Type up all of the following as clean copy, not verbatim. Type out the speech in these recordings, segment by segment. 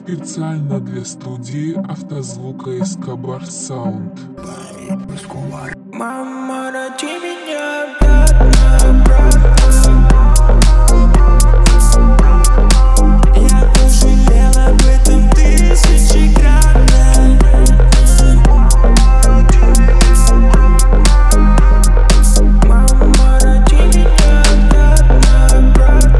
специально для студии автозвука Эскобар Саунд. Мама, ради меня обратно. Я пожалел об этом тысячекратно. Мама, ради меня обратно.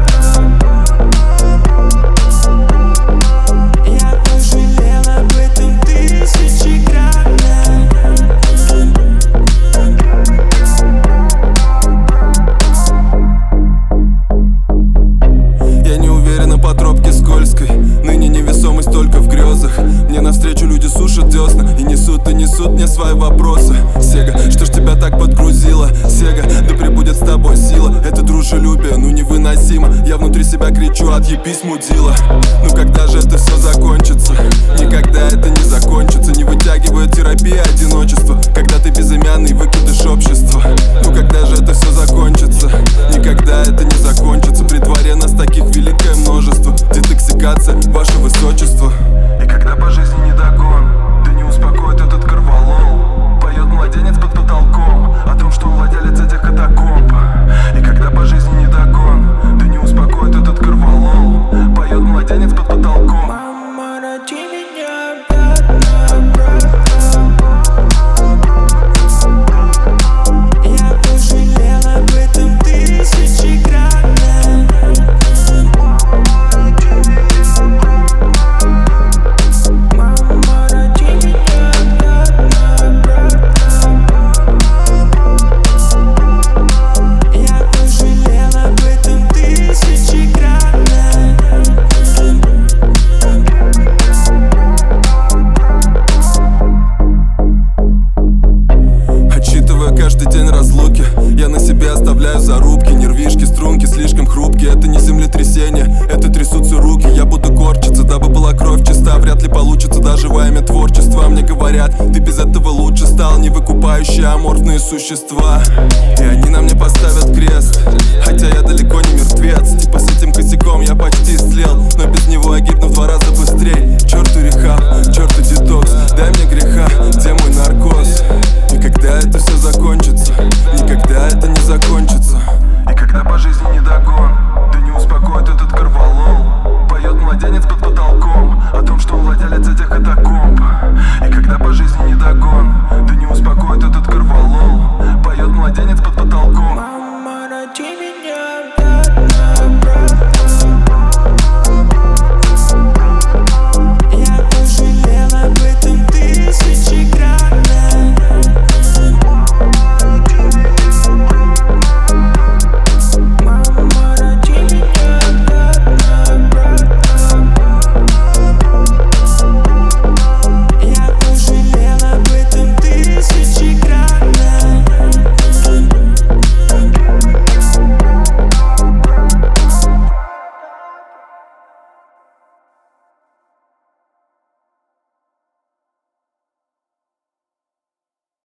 Я пожалел об этом тысячекратно. По тропке скользкой, ныне невесомость только в грезах. Мне навстречу люди сушат десна и несут мне свои вопросы. Сега, что ж тебя так подгрузило? Сега, да пребудет с тобой сила. Это дружелюбие, ну невыносимо. Я внутри себя кричу: отъебись, мудила. Ну когда же это все закончится? Никогда это не закончится. Не вытягивает терапия одиночества, когда ты безымянный выкидыш общества. Ну когда же это все закончится? Никогда это не закончится. При дворе нас таких великое множество. Детоксикация, ваше высочество. И когда по жизни не догон, да не успокоит этот корвалол. Поет младенец под потолком о том, что он владелец этих катакомб. И когда по жизни не догон, да не успокоит этот корвалол. Поет младенец под потолком. Мама, ради меня обратно. Я пожалел об этом тысячекратно. Каждый день разлуки, я на себе оставляю зарубки. Нервишки, струнки слишком хрупкие. Это не землетрясение, это трясутся руки. Я буду корчиться, дабы была кровь чиста. Вряд ли получится даже во имя творчества. Мне говорят, ты без этого лучше стал. Не выкупающие аморфные существа. И они на мне поставят крест, хотя я далеко не мертвец. Типа с этим косяком я почти истлел, но без него я гибну в 2 раза быстрей. Черту рехаб, черту детокс, дай мне греха, где мой наркоз? И когда это все закончится?